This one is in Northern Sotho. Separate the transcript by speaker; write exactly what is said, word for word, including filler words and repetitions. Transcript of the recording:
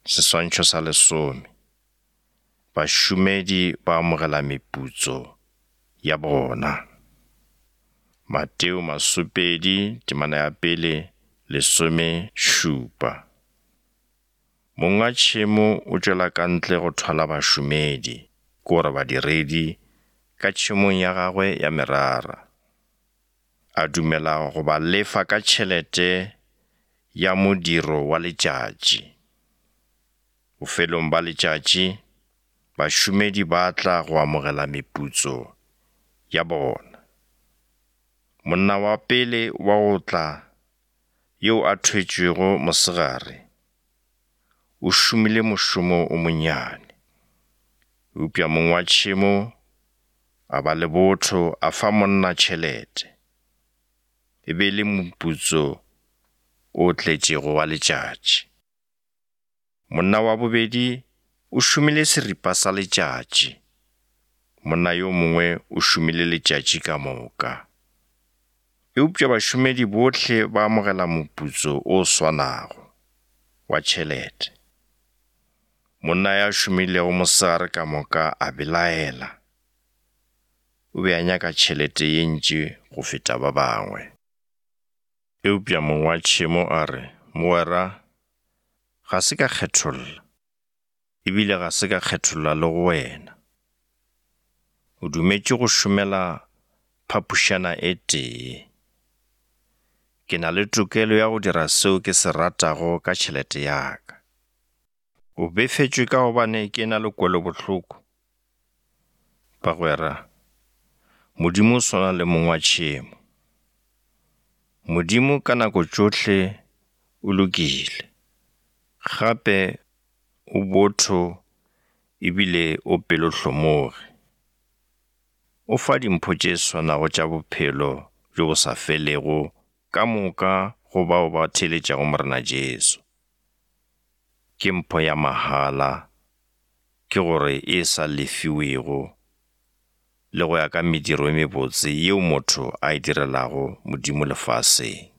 Speaker 1: Seswantšho sa lesome. Bašomedi ba amogela meputso ya bona. Mateo masopedi temana ya pele lesome šupa. Monga tšhemo o tšwela ka ntle go thwala bašomedi, kore badiredi ka tšhemong ya gagwe ya merara. A dumela go ba lefa ka tšhelete ya modiro wa letšatši. Bofelong ba letšatši, bašomedi ba tla go amogela meputso ya bona. Monna wa pele wa go tla, yo a thwetšwego mosegare, o šomile mošomo o monnyane. Eupša mong wa tšhemo a ba le botho a fa monna tšhelete, e be le moputso o tletšego wa letšatši. Monna wa bobedi o šomile seripa sa letšatši. Monna yo mongwe o šomile letšatši ka moka. Eupša bašomedi bohle ba amogela moputso o swanago wa tšhelete. Monna ya šomilego mosegare ka moka a belaela. O be a nyaka tšhelete ye ntši go feta ba bangwe. Eupša mong wa tšhemo a re, mogwera, ga se ka kgetholla, ebile ga se ka kgetholla le go wena. O dumetše go šomela phapušana e tee. Ke na le tokelo ya go dira seo ke se ratago ka tšhelete ya ka. O befetšwe ka gobane ke na le kwelobohloko. Bagwera, Modimo o swana le mong wa tšhemo. Modimo ka nako tšohle o lokile, gape o botho ebile o pelotlhomogi. O fa dimpho tše swanago tša bophelo jo bo sa felego ka moka go bao ba theeletšago morena Jesu. Ke mpho ya mahala, ke gore e sa lefiwego, le go ya ka mediro e mebotse yeo motho a e direlago Modimo lefaseng.